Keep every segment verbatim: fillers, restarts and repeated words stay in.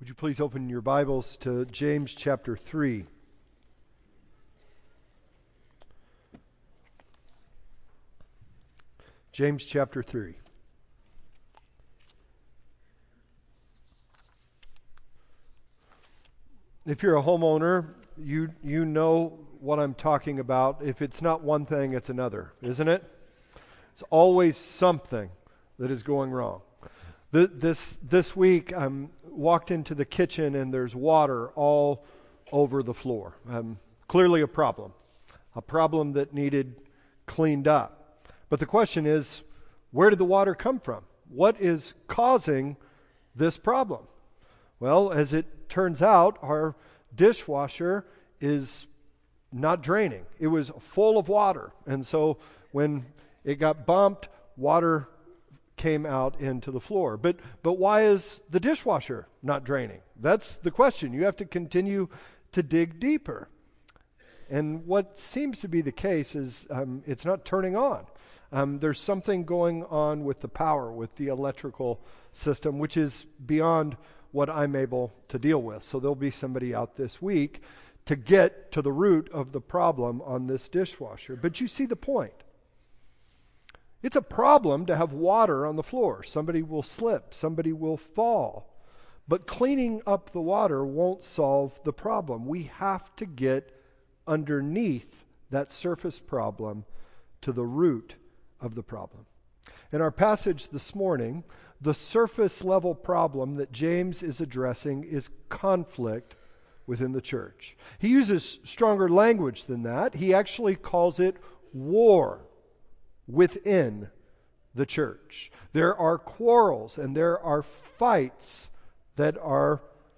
Would you please open your Bibles to James chapter three? James chapter three. If you're a homeowner, you you know what I'm talking about. If it's not one thing, it's another, isn't it? It's always something that is going wrong. Th- This this week, I um, walked into the kitchen and there's water all over the floor. Um, clearly a problem, a problem that needed cleaned up. But the question is, where did the water come from? What is causing this problem? Well, as it turns out, our dishwasher is not draining. It was full of water. And so when it got bumped, water came out into the floor. But but why is the dishwasher not draining? That's the question. You have to continue to dig deeper. And what seems to be the case is um, it's not turning on. Um, there's something going on with the power, with the electrical system, which is beyond what I'm able to deal with. So there'll be somebody out this week to get to the root of the problem on this dishwasher. But you see the point. It's a problem to have water on the floor. Somebody will slip. Somebody will fall. But cleaning up the water won't solve the problem. We have to get underneath that surface problem to the root of the problem. In our passage this morning, the surface level problem that James is addressing is conflict within the church. He uses stronger language than that. He actually calls it war within the church. There are quarrels and there are fights that are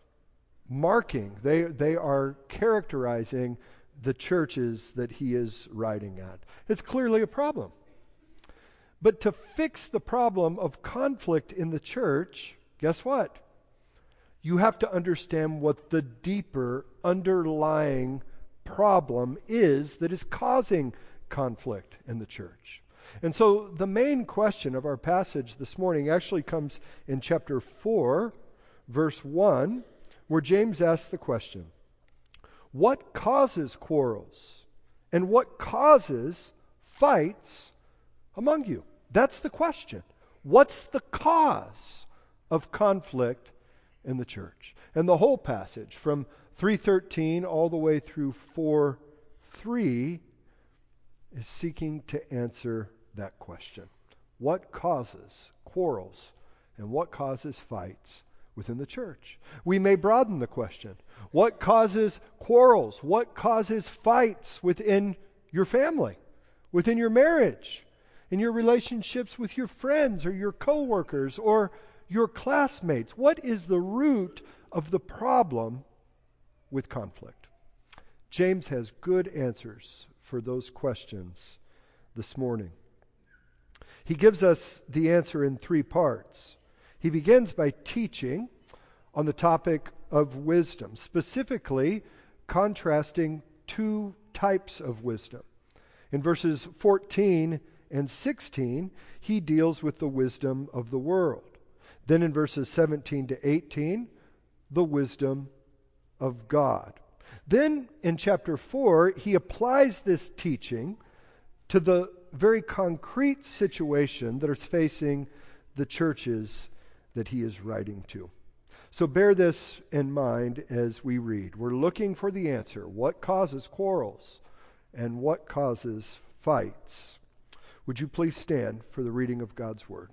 marking, they, they are characterizing the churches that he is writing at. It's clearly a problem. But to fix the problem of conflict in the church, guess what? You have to understand what the deeper underlying problem is that is causing conflict in the church. And so the main question of our passage this morning actually comes in chapter four, verse one, where James asks the question, what causes quarrels and what causes fights among you? That's the question. What's the cause of conflict in the church? And the whole passage from three thirteen all the way through four three is seeking to answer that question. What causes quarrels and what causes fights within the church? We may broaden the question. What causes quarrels? What causes fights within your family, within your marriage, in your relationships with your friends or your coworkers or your classmates? What is the root of the problem with conflict? James has good answers for those questions this morning. He gives us the answer in three parts. He begins by teaching on the topic of wisdom, specifically contrasting two types of wisdom. In verses fourteen and sixteen, he deals with the wisdom of the world. Then in verses seventeen to eighteen, the wisdom of God. Then in chapter four, he applies this teaching to the very concrete situation that is facing the churches that he is writing to. So bear this in mind as we read. We're looking for the answer. What causes quarrels and what causes fights? Would you please stand for the reading of God's Word?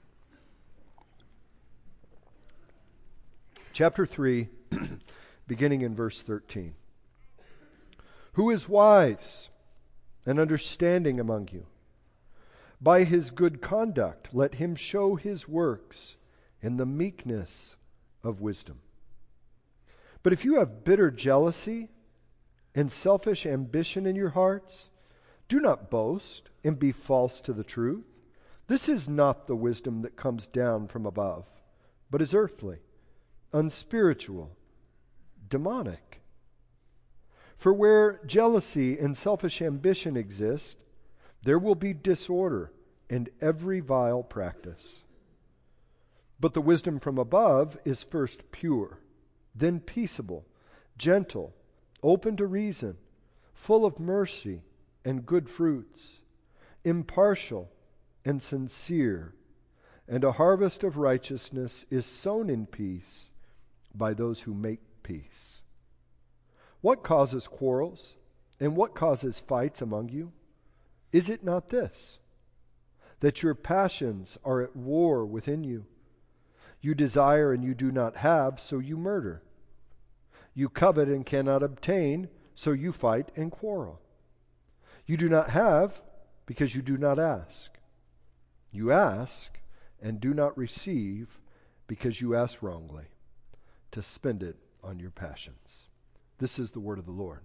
Chapter three, beginning in verse thirteen. Who is wise and understanding among you? By his good conduct, let him show his works in the meekness of wisdom. But if you have bitter jealousy and selfish ambition in your hearts, do not boast and be false to the truth. This is not the wisdom that comes down from above, but is earthly, unspiritual, demonic. For where jealousy and selfish ambition exist, there will be disorder and every vile practice. But the wisdom from above is first pure, then peaceable, gentle, open to reason, full of mercy and good fruits, impartial and sincere, and a harvest of righteousness is sown in peace by those who make peace. What causes quarrels, and what causes fights among you? Is it not this, that your passions are at war within you? You desire and you do not have, so you murder. You covet and cannot obtain, so you fight and quarrel. You do not have because you do not ask. You ask and do not receive because you ask wrongly, to spend it on your passions. This is the word of the Lord.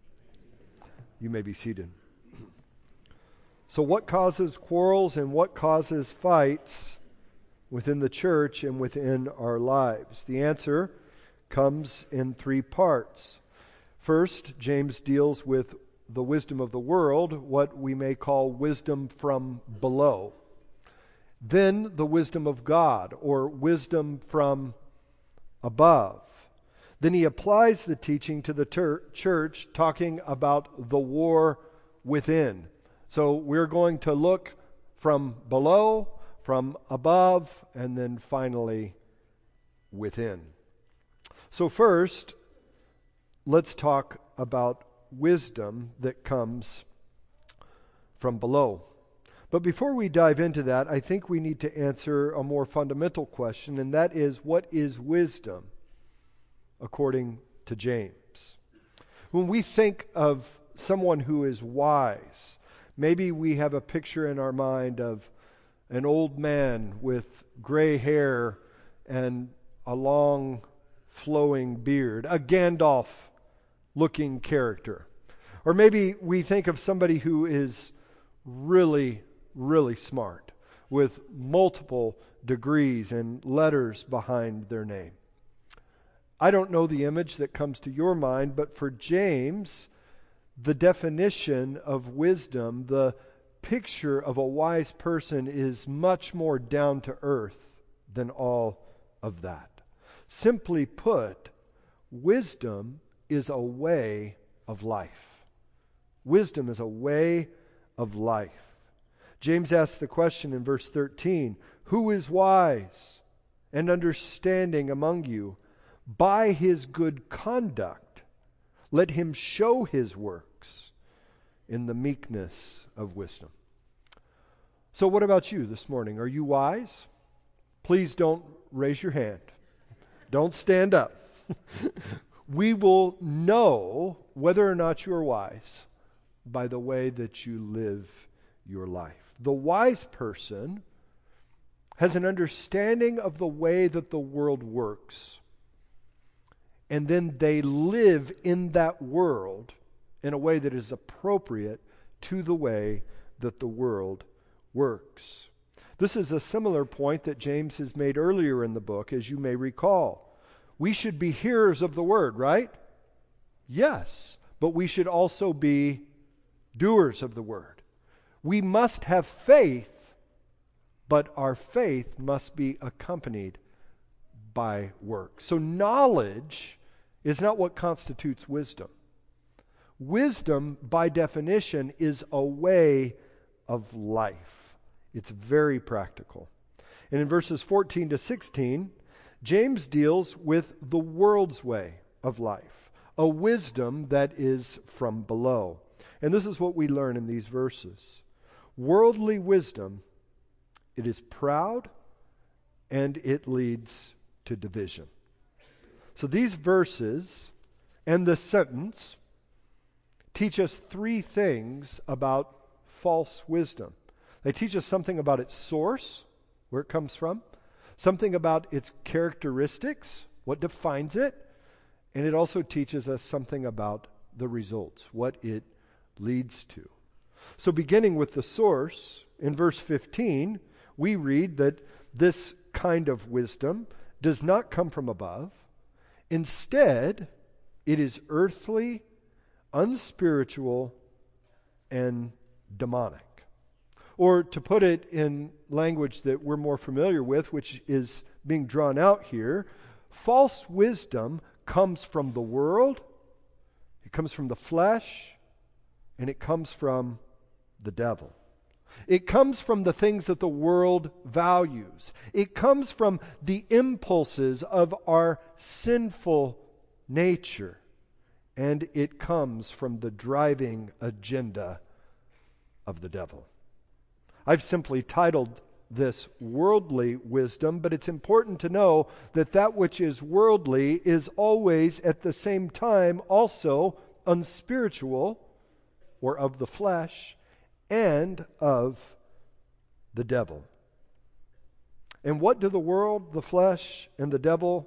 You may be seated. So what causes quarrels and what causes fights within the church and within our lives? The answer comes in three parts. First, James deals with the wisdom of the world, what we may call wisdom from below. Then the wisdom of God, or wisdom from above. Then he applies the teaching to the ter- church, talking about the war within. So we're going to look from below, from above, and then finally within. So first, let's talk about wisdom that comes from below. But before we dive into that, I think we need to answer a more fundamental question, and that is, what is wisdom according to James? When we think of someone who is wise, maybe we have a picture in our mind of an old man with gray hair and a long flowing beard, a Gandalf-looking character. Or maybe we think of somebody who is really, really smart, with multiple degrees and letters behind their name. I don't know the image that comes to your mind, but for James, the definition of wisdom, the picture of a wise person, is much more down to earth than all of that. Simply put, wisdom is a way of life. Wisdom is a way of life. James asks the question in verse thirteen, who is wise and understanding among you? By his good conduct, let him show his works in the meekness of wisdom. So what about you this morning? Are you wise? Please don't raise your hand. Don't stand up. We will know whether or not you are wise by the way that you live your life. The wise person has an understanding of the way that the world works. And then they live in that world in a way that is appropriate to the way that the world works. This is a similar point that James has made earlier in the book, as you may recall. We should be hearers of the word, right? Yes, but we should also be doers of the word. We must have faith, but our faith must be accompanied by work. So knowledge is not what constitutes wisdom. Wisdom, by definition, is a way of life. It's very practical. And in verses fourteen to sixteen, James deals with the world's way of life, a wisdom that is from below. And this is what we learn in these verses. Worldly wisdom, it is proud and it leads to division. So these verses and this sentence teach us three things about false wisdom. They teach us something about its source, where it comes from, something about its characteristics, what defines it, and it also teaches us something about the results, what it leads to. So beginning with the source, in verse fifteen, we read that this kind of wisdom does not come from above. Instead, it is earthly, unspiritual, and demonic. Or to put it in language that we're more familiar with, which is being drawn out here, false wisdom comes from the world, it comes from the flesh, and it comes from the devil. It comes from the things that the world values. It comes from the impulses of our sinful nature. And it comes from the driving agenda of the devil. I've simply titled this worldly wisdom, but it's important to know that that which is worldly is always at the same time also unspiritual, or of the flesh, and of the devil. And what do the world, the flesh, and the devil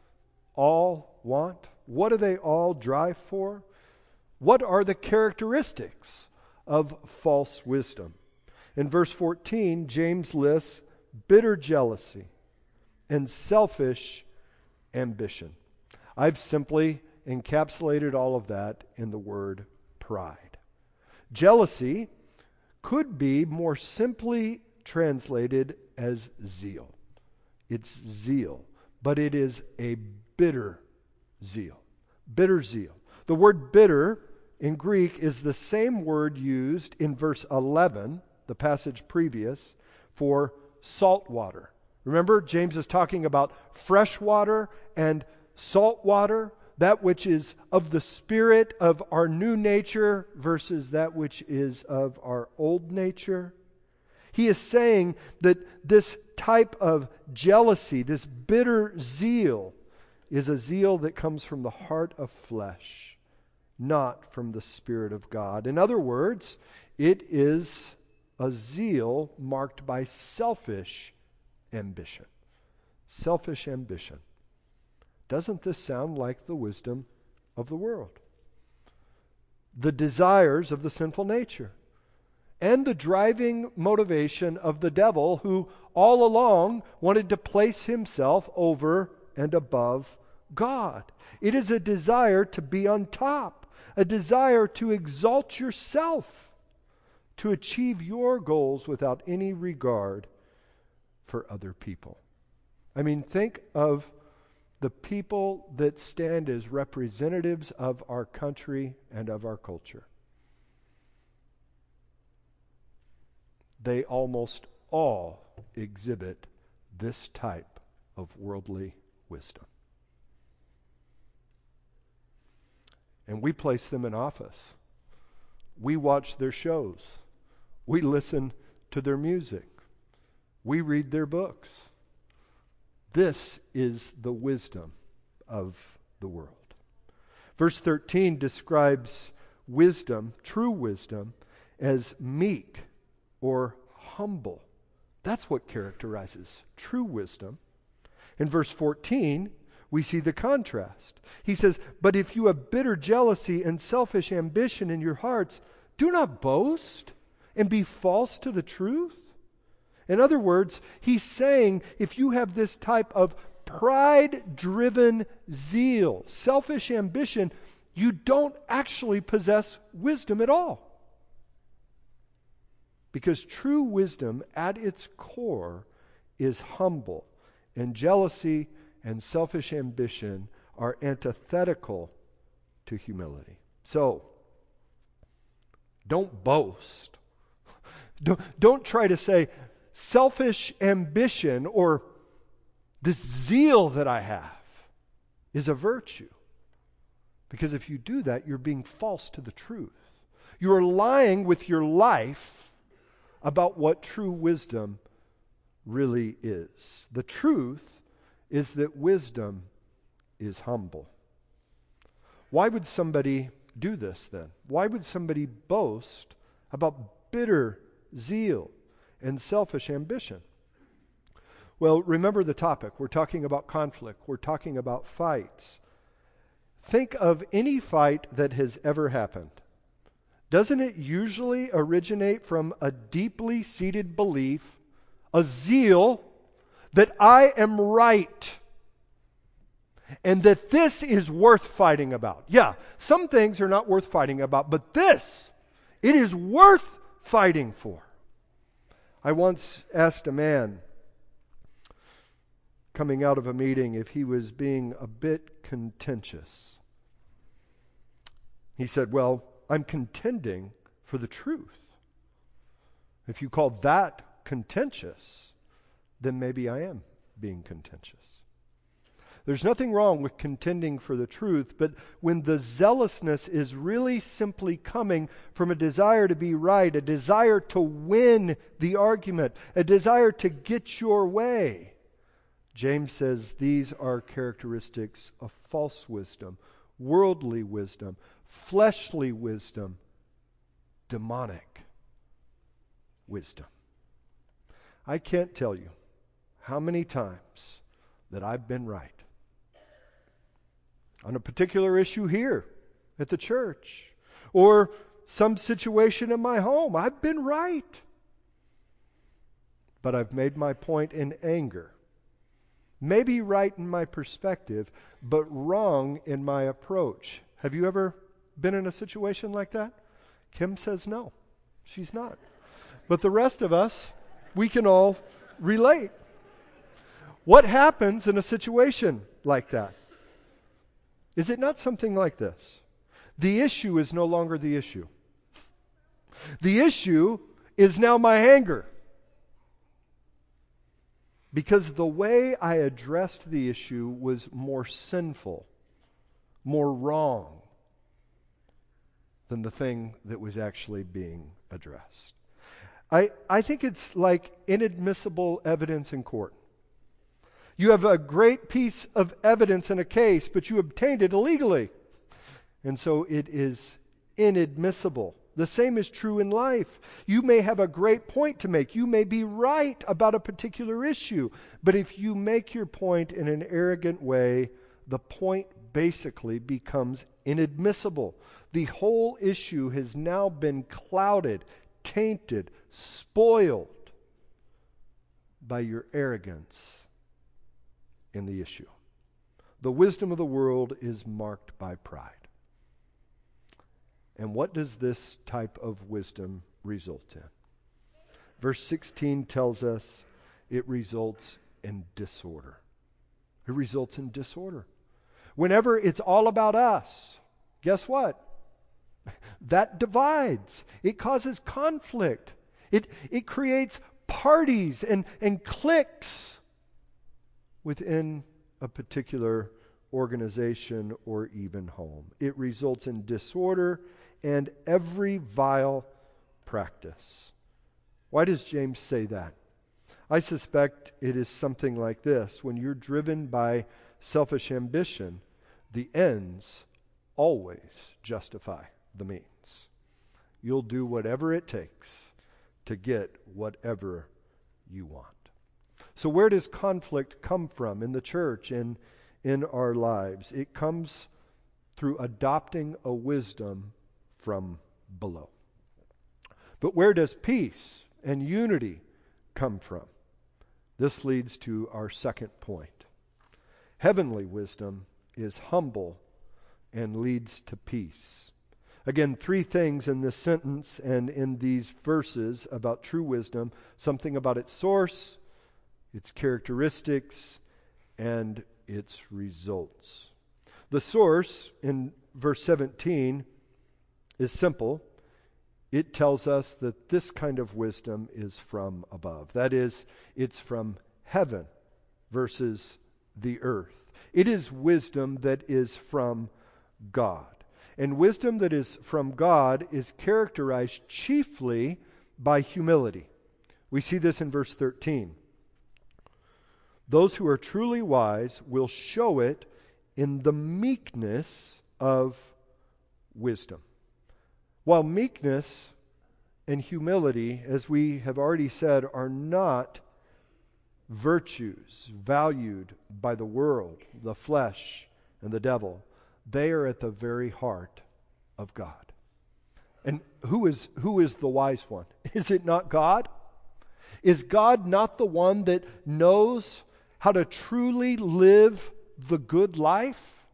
all want? What do they all drive for? What are the characteristics of false wisdom? In verse fourteen, James lists bitter jealousy and selfish ambition. I've simply encapsulated all of that in the word pride. Jealousy could be more simply translated as zeal. It's zeal, but it is a bitter zeal. Bitter zeal. The word bitter in Greek is the same word used in verse eleven, the passage previous, for salt water. Remember, James is talking about fresh water and salt water, that which is of the spirit of our new nature versus that which is of our old nature. He is saying that this type of jealousy, this bitter zeal, is a zeal that comes from the heart of flesh, not from the Spirit of God. In other words, it is a zeal marked by selfish ambition. Selfish ambition. Doesn't this sound like the wisdom of the world? The desires of the sinful nature. And the driving motivation of the devil, who all along wanted to place himself over and above God. It is a desire to be on top, a desire to exalt yourself, to achieve your goals without any regard for other people. I mean, think of the people that stand as representatives of our country and of our culture. They almost all exhibit this type of worldly wisdom. And we place them in office. We watch their shows. We listen to their music. We read their books. This is the wisdom of the world. Verse thirteen describes wisdom, true wisdom, as meek or humble. That's what characterizes true wisdom. In verse fourteen, we see the contrast. He says, "But if you have bitter jealousy and selfish ambition in your hearts, do not boast and be false to the truth." In other words, he's saying if you have this type of pride-driven zeal, selfish ambition, you don't actually possess wisdom at all. Because true wisdom at its core is humble, and jealousy and selfish ambition are antithetical to humility. So, don't boast. Don't, don't try to say, selfish ambition or this zeal that I have is a virtue. Because if you do that, you're being false to the truth. You're lying with your life about what true wisdom really is. The truth is that wisdom is humble. Why would somebody do this then? Why would somebody boast about bitter zeal and selfish ambition? Well, remember the topic. We're talking about conflict. We're talking about fights. Think of any fight that has ever happened. Doesn't it usually originate from a deeply seated belief, a zeal that I am right and that this is worth fighting about? Yeah, some things are not worth fighting about, but this, it is worth fighting for. I once asked a man, coming out of a meeting if he was being a bit contentious. He said, well, I'm contending for the truth. If you call that contentious, then maybe I am being contentious. There's nothing wrong with contending for the truth, but when the zealousness is really simply coming from a desire to be right, a desire to win the argument, a desire to get your way, James says these are characteristics of false wisdom, worldly wisdom, fleshly wisdom, demonic wisdom. I can't tell you how many times that I've been right on a particular issue here at the church or some situation in my home. I've been right. But I've made my point in anger. Maybe right in my perspective, but wrong in my approach. Have you ever been in a situation like that? Kim says no. She's not. But the rest of us, we can all relate. What happens in a situation like that? Is it not something like this? The issue is no longer the issue. The issue is now my anger. Because the way I addressed the issue was more sinful, more wrong than the thing that was actually being addressed. I, I think it's like inadmissible evidence in court. You have a great piece of evidence in a case, but you obtained it illegally. And so it is inadmissible. The same is true in life. You may have a great point to make. You may be right about a particular issue. But if you make your point in an arrogant way, the point basically becomes inadmissible. The whole issue has now been clouded, tainted, spoiled by your arrogance in the issue. The wisdom of the world is marked by pride. And what does this type of wisdom result in? Verse sixteen tells us it results in disorder. It results in disorder. Whenever it's all about us, guess what? That divides. It causes conflict. It, it creates parties and, and cliques within a particular organization or even home. It results in disorder and every vile practice. Why does James say that? I suspect it is something like this. When you're driven by selfish ambition, the ends always justify the means. You'll do whatever it takes to get whatever you want. So where does conflict come from in the church and in our lives? It comes through adopting a wisdom from below. But where does peace and unity come from? This leads to our second point. Heavenly wisdom is humble and leads to peace. Again, three things in this sentence and in these verses about true wisdom. Something about its source, its characteristics, and its results. The source in verse seventeen is simple. It tells us that this kind of wisdom is from above. That is, it's from heaven versus the earth. It is wisdom that is from God. And wisdom that is from God is characterized chiefly by humility. We see this in verse thirteen. Those who are truly wise will show it in the meekness of wisdom. While meekness and humility, as we have already said, are not virtues valued by the world, the flesh, and the devil, they are at the very heart of God. And who is who is the wise one? Is it not God? Is God not the one that knows how to truly live the good life?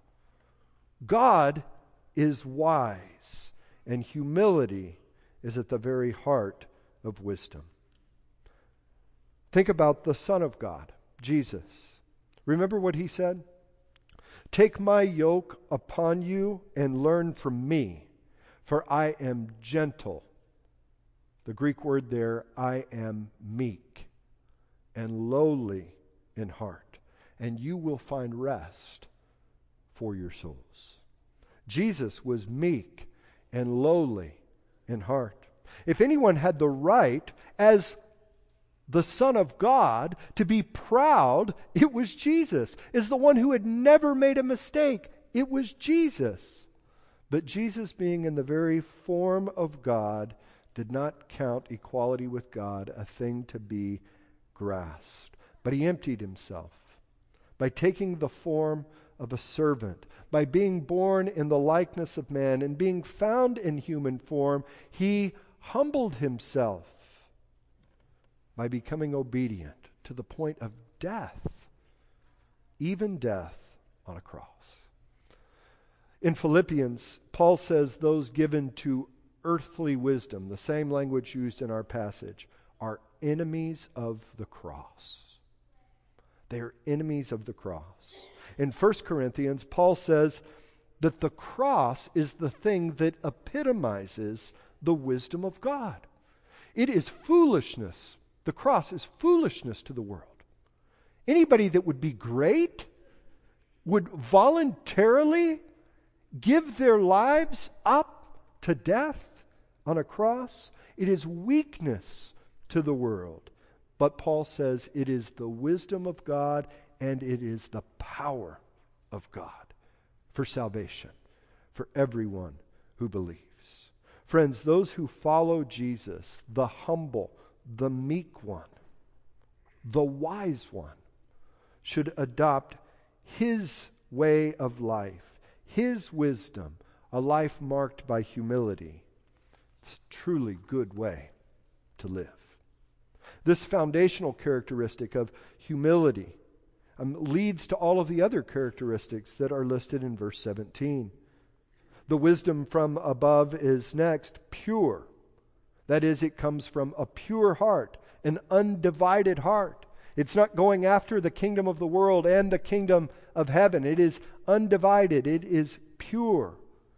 God is wise, and humility is at the very heart of wisdom. Think about the Son of God, Jesus, Remember what he said? Take my yoke upon you and learn from me, for I am gentle. The Greek word there, I am meek and lowly in heart, and you will find rest for your souls. Jesus was meek and lowly in heart. If anyone had the right, as the Son of God, to be proud, it was Jesus. As the one who had never made a mistake, it was Jesus. But Jesus, being in the very form of God, did not count equality with God a thing to be grasped. But he emptied himself by taking the form of a servant, by being born in the likeness of man, and being found in human form, he humbled himself by becoming obedient to the point of death, even death on a cross. In Philippians, Paul says those given to earthly wisdom, the same language used in our passage, are enemies of the cross. They are enemies of the cross. In First Corinthians, Paul says that the cross is the thing that epitomizes the wisdom of God. It is foolishness. The cross is foolishness to the world. Anybody that would be great would voluntarily give their lives up to death on a cross. It is weakness to the world. But Paul says it is the wisdom of God and it is the power of God for salvation for everyone who believes. Friends, those who follow Jesus, the humble, the meek one, the wise one, should adopt his way of life, his wisdom, a life marked by humility. It's a truly good way to live. This foundational characteristic of humility um, leads to all of the other characteristics that are listed in verse seventeen. The wisdom from above is next pure. That is, it comes from a pure heart, an undivided heart. It's not going after the kingdom of the world and the kingdom of heaven. It is undivided. It is pure.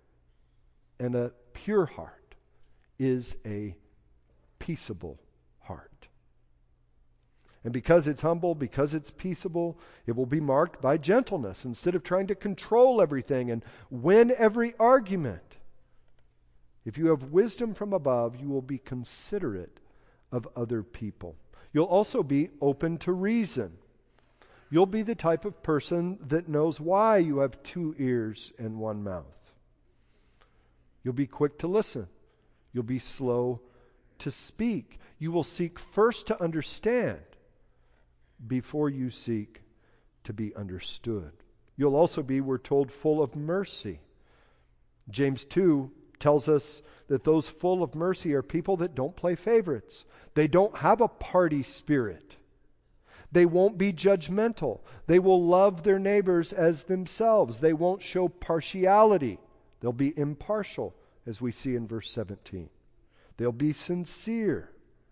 And a pure heart is a peaceable heart. And because it's humble, because it's peaceable, it will be marked by gentleness instead of trying to control everything and win every argument. If you have wisdom from above, you will be considerate of other people. You'll also be open to reason. You'll be the type of person that knows why you have two ears and one mouth. You'll be quick to listen. You'll be slow to speak. You will seek first to understand before you seek to be understood. You'll also be, we're told, full of mercy. James two tells us that those full of mercy are people that don't play favorites. They don't have a party spirit. They won't be judgmental. They will love their neighbors as themselves. They won't show partiality. They'll be impartial, as we see in verse seventeen. They'll be sincere.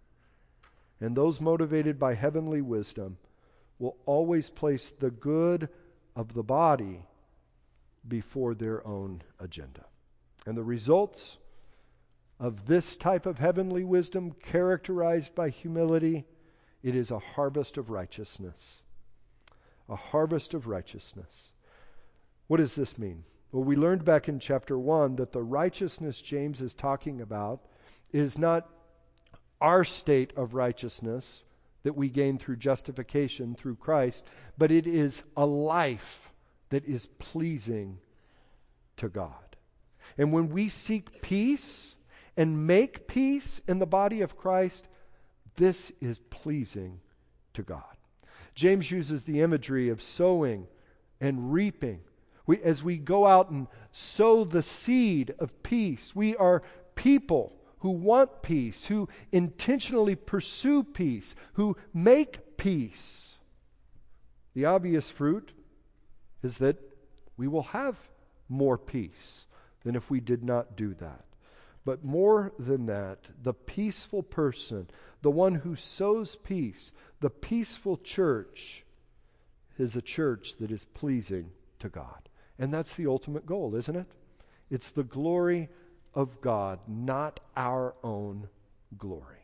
And those motivated by heavenly wisdom will always place the good of the body before their own agenda. And the results of this type of heavenly wisdom, characterized by humility, it is a harvest of righteousness. A harvest of righteousness. What does this mean? Well, we learned back in chapter one that the righteousness James is talking about is not our state of righteousness that we gain through justification through Christ, but it is a life that is pleasing to God. And when we seek peace and make peace in the body of Christ, this is pleasing to God. James uses the imagery of sowing and reaping. We, as we go out and sow the seed of peace, we are people who want peace, who intentionally pursue peace, who make peace. The obvious fruit is that we will have more peace than if we did not do that. But more than that, the peaceful person, the one who sows peace, the peaceful church, is a church that is pleasing to God. And that's the ultimate goal, isn't it? It's the glory of God, not our own glory.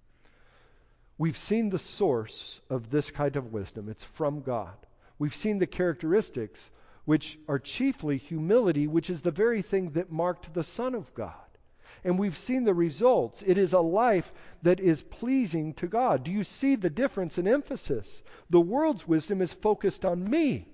We've seen the source of this kind of wisdom. It's from God. We've seen the characteristics, which are chiefly humility, which is the very thing that marked the Son of God. And we've seen the results. It is a life that is pleasing to God. Do you see the difference in emphasis? The world's wisdom is focused on me.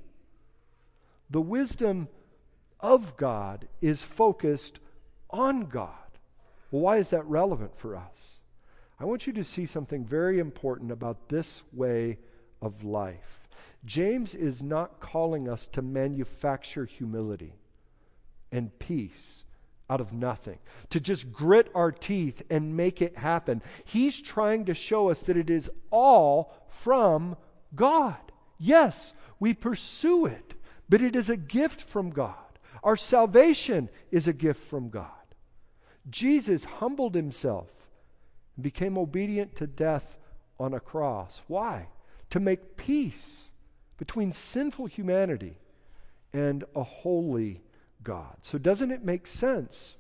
The wisdom of God is focused on God. Well, why is that relevant for us? I want you to see something very important about this way of life. James is not calling us to manufacture humility and peace out of nothing, to just grit our teeth and make it happen. He's trying to show us that it is all from God. Yes, we pursue it, but it is a gift from God. Our salvation is a gift from God. Jesus humbled himself and became obedient to death on a cross. Why? To make peace between sinful humanity and a holy God. So doesn't it make sense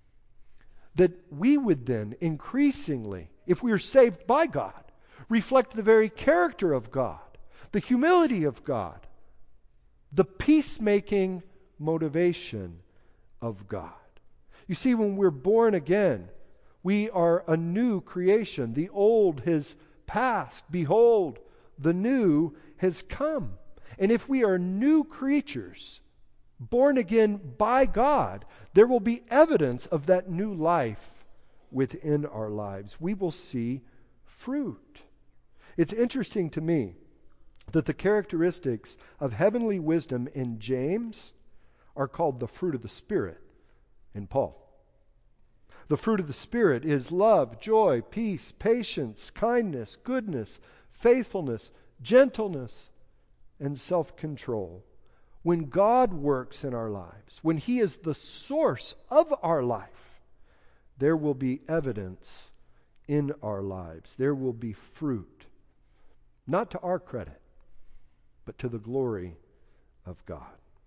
that we would then increasingly, if we are saved by God, reflect the very character of God, the humility of God, the peacemaking motivation of God? You see, when we're born again, we are a new creation. The old has passed. Behold, the new has come. And if we are new creatures, born again by God, there will be evidence of that new life within our lives. We will see fruit. It's interesting to me that the characteristics of heavenly wisdom in James are called the fruit of the Spirit in Paul. The fruit of the Spirit is love, joy, peace, patience, kindness, goodness, faithfulness, gentleness, and self-control. When God works in our lives, when He is the source of our life, there will be evidence in our lives. There will be fruit, not to our credit, but to the glory of God.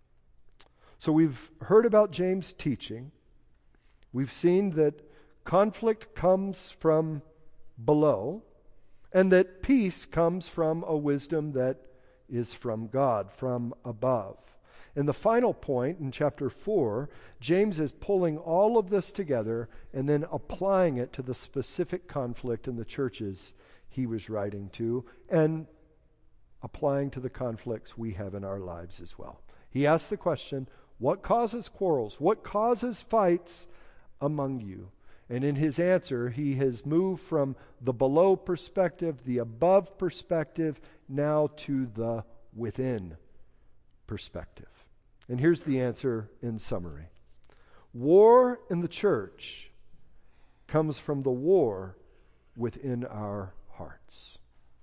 So we've heard about James' teaching. We've seen that conflict comes from below, and that peace comes from a wisdom that is from God, from above. And the final point in chapter four, James is pulling all of this together and then applying it to the specific conflict in the churches he was writing to, and applying to the conflicts we have in our lives as well. He asks the question, what causes quarrels? What causes fights among you? And in his answer, he has moved from the below perspective, the above perspective, now to the within perspective. And here's the answer in summary. War in the church comes from the war within our hearts.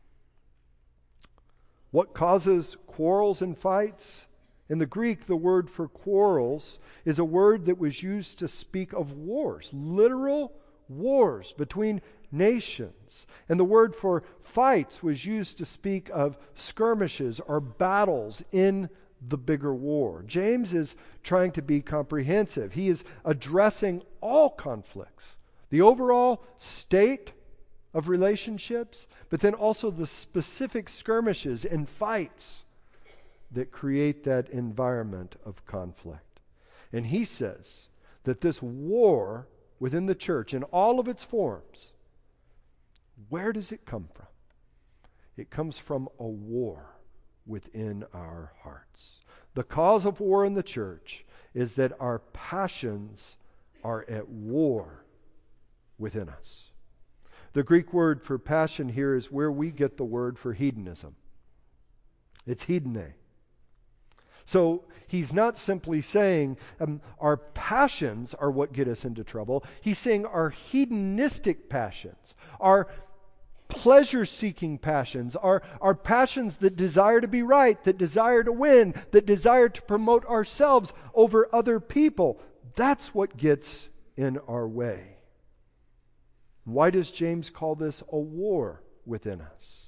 What causes quarrels and fights? In the Greek, the word for quarrels is a word that was used to speak of wars, literal wars between nations. And the word for fights was used to speak of skirmishes or battles in the bigger war. James is trying to be comprehensive. He is addressing all conflicts, the overall state of relationships, but then also the specific skirmishes and fights that create that environment of conflict. And he says that this war within the church in all of its forms, where does it come from? It comes from a war within our hearts. The cause of war in the church is that our passions are at war within us. The Greek word for passion here is where we get the word for hedonism. It's hedone. So he's not simply saying um, our passions are what get us into trouble. He's saying our hedonistic passions, our pleasure-seeking passions, our, our passions that desire to be right, that desire to win, that desire to promote ourselves over other people. That's what gets in our way. Why does James call this a war within us?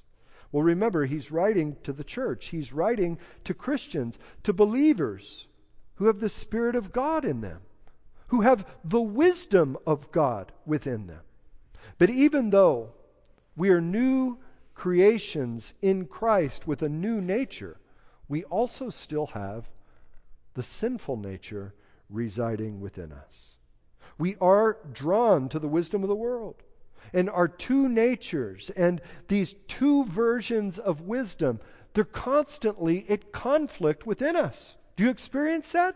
Well, remember, he's writing to the church. He's writing to Christians, to believers who have the Spirit of God in them, who have the wisdom of God within them. But even though we are new creations in Christ with a new nature, we also still have the sinful nature residing within us. We are drawn to the wisdom of the world. And our two natures and these two versions of wisdom, they're constantly at conflict within us. Do you experience that?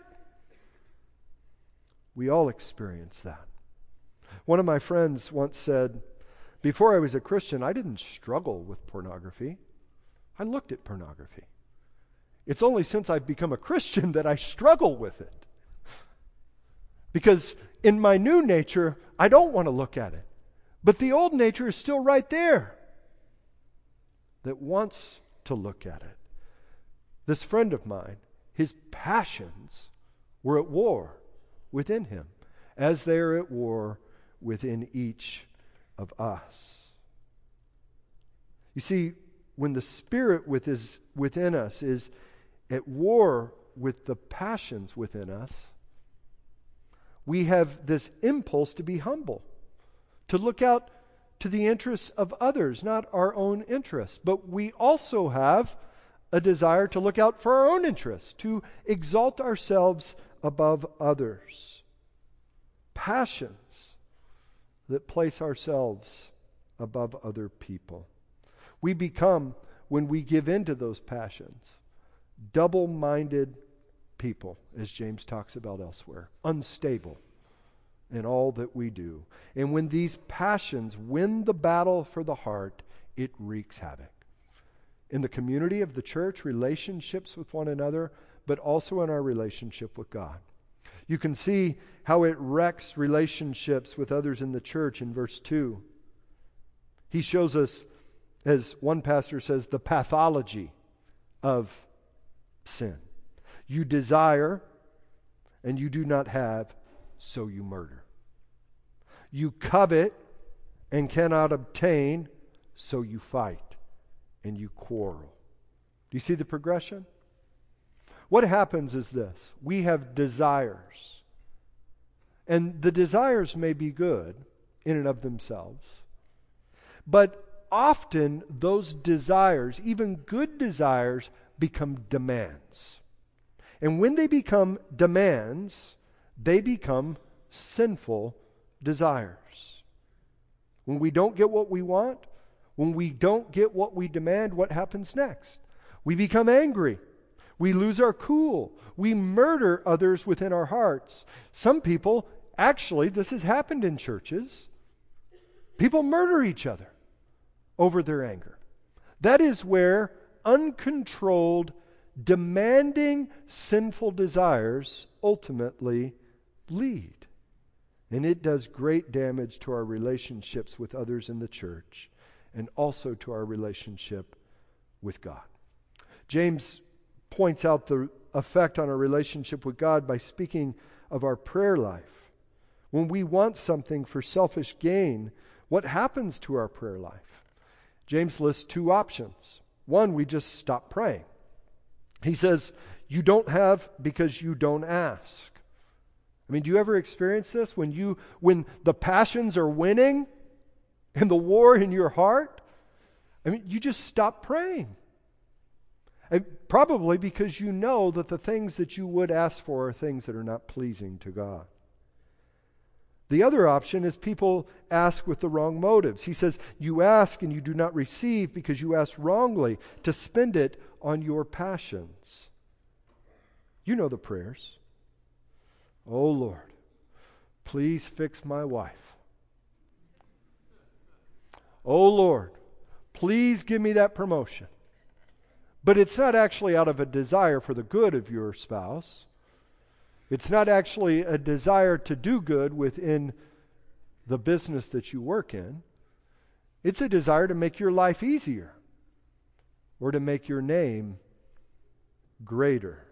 We all experience that. One of my friends once said, before I was a Christian, I didn't struggle with pornography. I looked at pornography. It's only since I've become a Christian that I struggle with it. Because in my new nature, I don't want to look at it. But the old nature is still right there that wants to look at it. This friend of mine, his passions were at war within him, as they are at war within each of us. You see, when the Spirit with his, within us is at war with the passions within us, we have this impulse to be humble, to look out to the interests of others, not our own interests. But we also have a desire to look out for our own interests, to exalt ourselves above others. Passions that place ourselves above other people. We become, when we give in to those passions, double-minded people, as James talks about elsewhere, unstable in all that we do. And when these passions win the battle for the heart, it wreaks havoc. In the community of the church, relationships with one another, but also in our relationship with God. You can see how it wrecks relationships with others in the church in verse two. He shows us, as one pastor says, the pathology of sin. You desire, and you do not have, so you murder. You covet and cannot obtain, so you fight and you quarrel. Do you see the progression? What happens is this. We have desires. And the desires may be good in and of themselves. But often those desires, even good desires, become demands. And when they become demands, they become sinful desires. When we don't get what we want, when we don't get what we demand, what happens next? We become angry. We lose our cool. We murder others within our hearts. Some people, actually, this has happened in churches. People murder each other over their anger. That is where uncontrolled, demanding, sinful desires ultimately lead. And it does great damage to our relationships with others in the church and also to our relationship with God. James points out the effect on our relationship with God by speaking of our prayer life. When we want something for selfish gain, what happens to our prayer life? James lists two options. One, we just stop praying. He says, you don't have because you don't ask. I mean, do you ever experience this? When you, when the passions are winning and the war in your heart, I mean, you just stop praying. And probably because you know that the things that you would ask for are things that are not pleasing to God. The other option is people ask with the wrong motives. He says, you ask and you do not receive because you ask wrongly to spend it on your passions. You know the prayers. Oh Lord, please fix my wife. Oh Lord, please give me that promotion. But it's not actually out of a desire for the good of your spouse. It's not actually a desire to do good within the business that you work in. It's a desire to make your life easier or to make your name greater.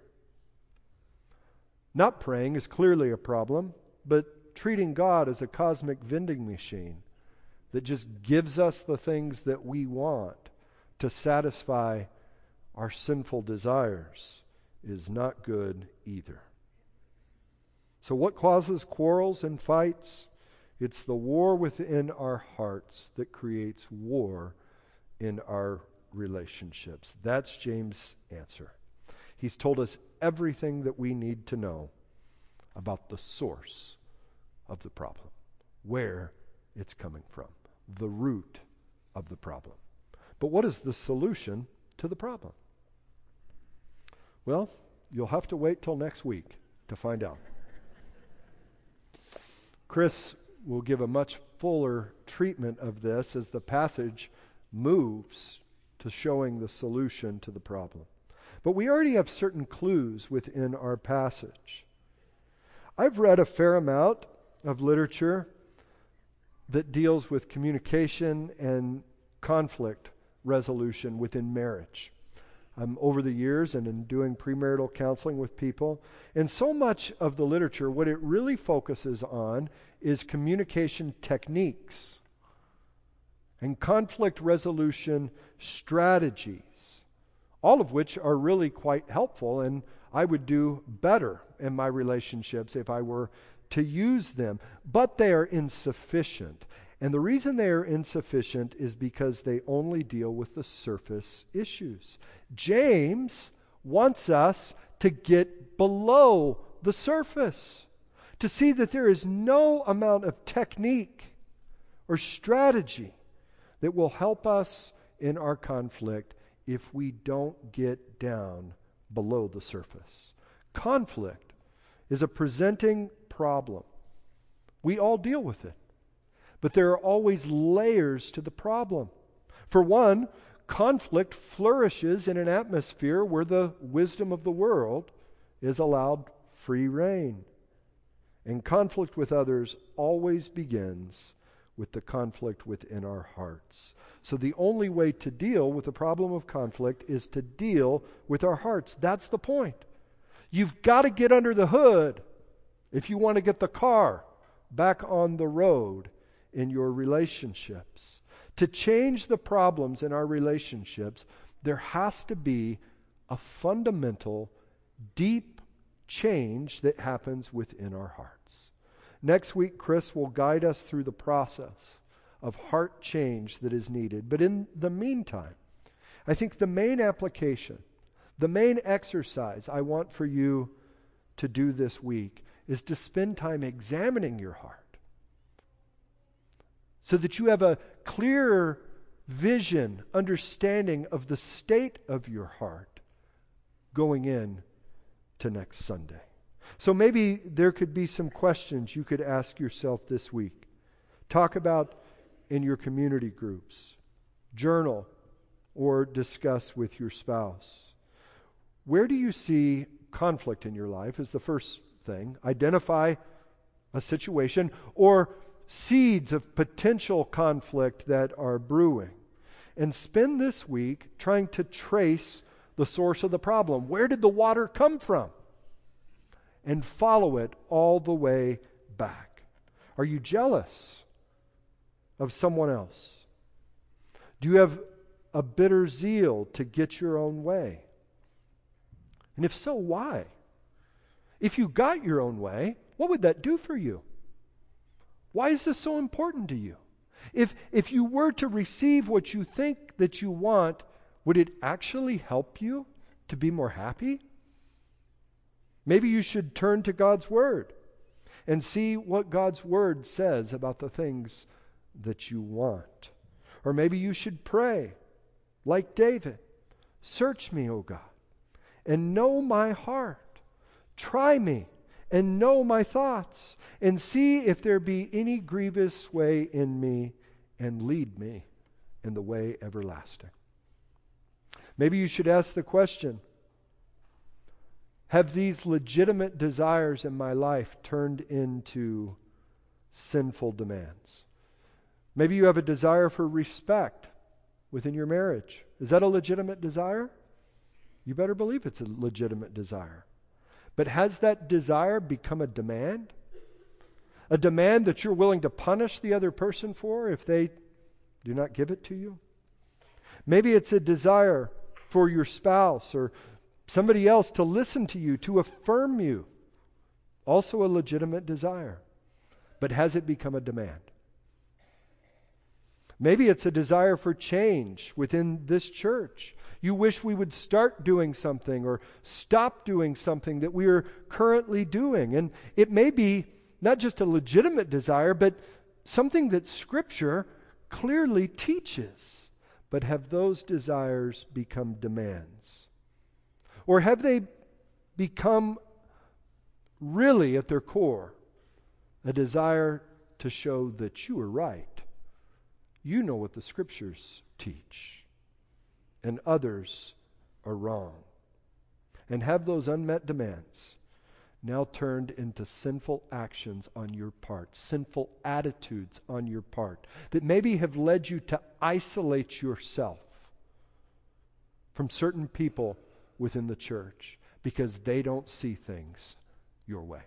Not praying is clearly a problem, but treating God as a cosmic vending machine that just gives us the things that we want to satisfy our sinful desires is not good either. So what causes quarrels and fights? It's the war within our hearts that creates war in our relationships. That's James' answer. He's told us everything that we need to know about the source of the problem, where it's coming from, the root of the problem. But what is the solution to the problem? Well, you'll have to wait till next week to find out. Chris will give a much fuller treatment of this as the passage moves to showing the solution to the problem. But we already have certain clues within our passage. I've read a fair amount of literature that deals with communication and conflict resolution within marriage. Um, over the years and in doing premarital counseling with people. And so much of the literature, what it really focuses on is communication techniques and conflict resolution strategies, all of which are really quite helpful, and I would do better in my relationships if I were to use them. But they are insufficient. And the reason they are insufficient is because they only deal with the surface issues. James wants us to get below the surface, to see that there is no amount of technique or strategy that will help us in our conflict if we don't get down below the surface. Conflict is a presenting problem. We all deal with it. But there are always layers to the problem. For one, conflict flourishes in an atmosphere where the wisdom of the world is allowed free rein. And conflict with others always begins with the conflict within our hearts. So the only way to deal with the problem of conflict is to deal with our hearts. That's the point. You've got to get under the hood if you want to get the car back on the road in your relationships. To change the problems in our relationships, there has to be a fundamental, deep change that happens within our hearts. Next week, Chris will guide us through the process of heart change that is needed. But in the meantime, I think the main application, the main exercise I want for you to do this week is to spend time examining your heart, so that you have a clearer vision, understanding of the state of your heart going in to next Sunday. So maybe there could be some questions you could ask yourself this week. Talk about in your community groups, journal, or discuss with your spouse. Where do you see conflict in your life is the first thing. Identify a situation or seeds of potential conflict that are brewing. And spend this week trying to trace the source of the problem. Where did the water come from? And follow it all the way back. Are you jealous of someone else? Do you have a bitter zeal to get your own way? And if so, why? If you got your own way, what would that do for you? Why is this so important to you? If if you were to receive what you think that you want, would it actually help you to be more happy? Maybe you should turn to God's Word and see what God's Word says about the things that you want. Or maybe you should pray, like David. Search me, O God, and know my heart. Try me and know my thoughts, and see if there be any grievous way in me, and lead me in the way everlasting. Maybe you should ask the question, have these legitimate desires in my life turned into sinful demands? Maybe you have a desire for respect within your marriage. Is that a legitimate desire? You better believe it's a legitimate desire. But has that desire become a demand? A demand that you're willing to punish the other person for if they do not give it to you? Maybe it's a desire for your spouse or somebody else to listen to you, to affirm you. Also a legitimate desire. But has it become a demand? Maybe it's a desire for change within this church. You wish we would start doing something or stop doing something that we are currently doing. And it may be not just a legitimate desire, but something that Scripture clearly teaches. But have those desires become demands? Or have they become really at their core a desire to show that you are right? You know what the Scriptures teach, and others are wrong. And have those unmet demands now turned into sinful actions on your part, sinful attitudes on your part, that maybe have led you to isolate yourself from certain people within the church because they don't see things your way.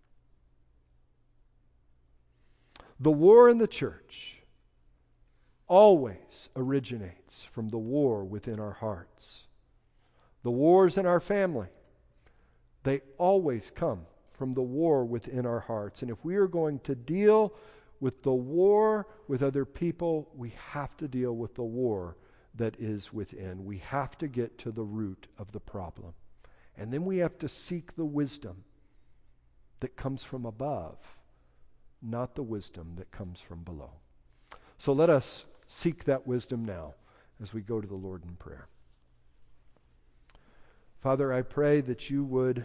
The war in the church always originates from the war within our hearts. The wars in our family, they always come from the war within our hearts. And if we are going to deal with the war with other people, we have to deal with the war that is within. We have to get to the root of the problem. And then we have to seek the wisdom that comes from above, not the wisdom that comes from below. So let us seek that wisdom now as we go to the Lord in prayer. Father, I pray that you would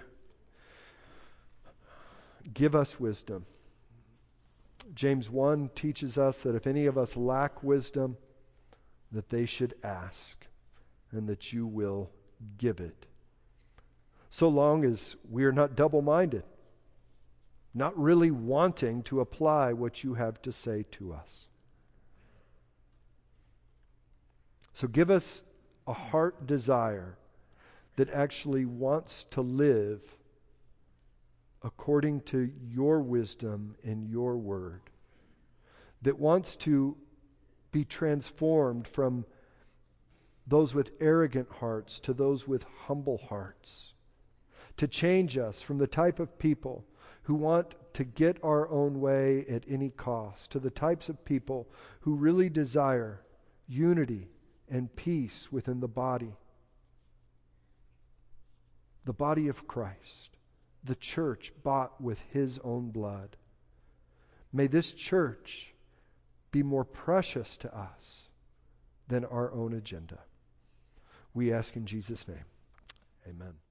give us wisdom. James one teaches us that if any of us lack wisdom, that they should ask, and that you will give it. So long as we are not double-minded, not really wanting to apply what you have to say to us. So give us a heart desire that actually wants to live according to your wisdom and your word, that wants to be transformed from those with arrogant hearts to those with humble hearts, to change us from the type of people who want to get our own way at any cost to the types of people who really desire unity and peace within the body. The body of Christ, the church bought with his own blood. May this church be more precious to us than our own agenda. We ask in Jesus' name. Amen.